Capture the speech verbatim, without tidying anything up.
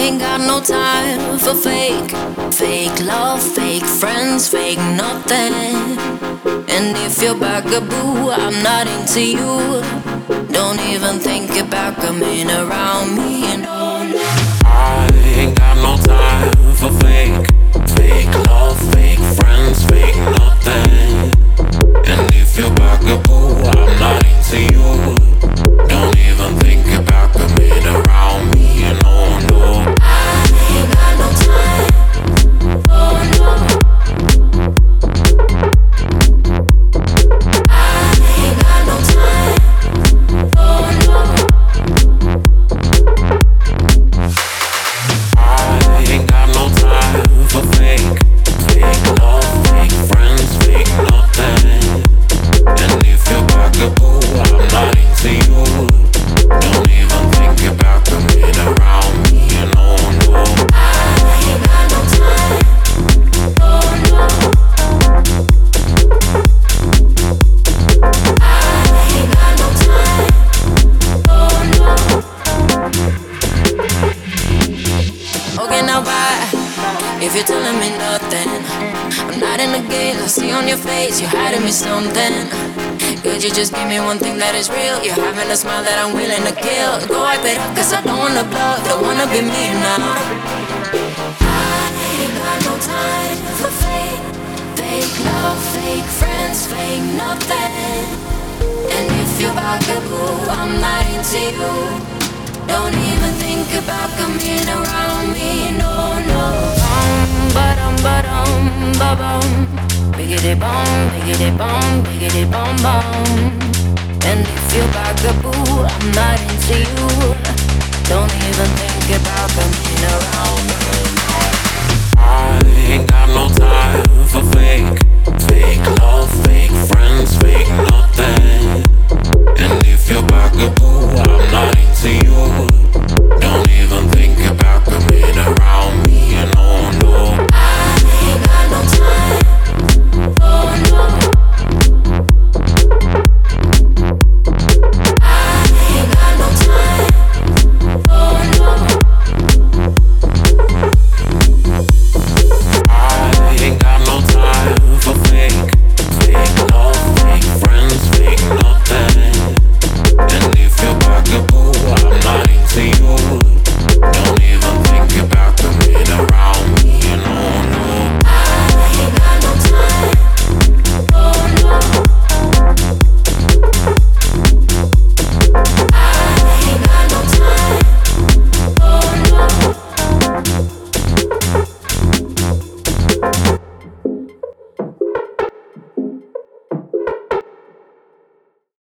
ain't got no time for fake, fake love, fake friends, fake nothing. And if you're bugaboo, I'm not into you. Don't even think about coming around me. No, no. I ain't got no time for fake, fake love, fake friends, fake nothing. And if you're bugaboo, I'm not into you. Don't even think about coming around me. No, no. I ain't got no time. Oh no. I ain't got no time. Oh no. I ain't got no time for fake, fake love, fake friends, fake nothing. And if you're bugaboo, I'm not into you. Don't even think about coming around me. No, no. I ain't got no time. Oh no. I ain't got no time. Oh no. Okay, now bye. If you're telling me nothing, I'm not in the game. I see on your face you're hiding me something. Could you just give me one thing that is real? You're having a smile that I'm willing to kill. Go wipe it up, cause I don't wanna bluff. Don't wanna be me now. I ain't got no time for fake, fake love, fake friends, fake nothing. And if you're bugaboo, I'm not into you. Don't even think about coming around me. No, no. Bum, ba-dum, ba-dum, ba-bum. Biggity bum, biggity bum, biggity bum bum. And if you're bugaboo, I'm not into you. Don't even think about coming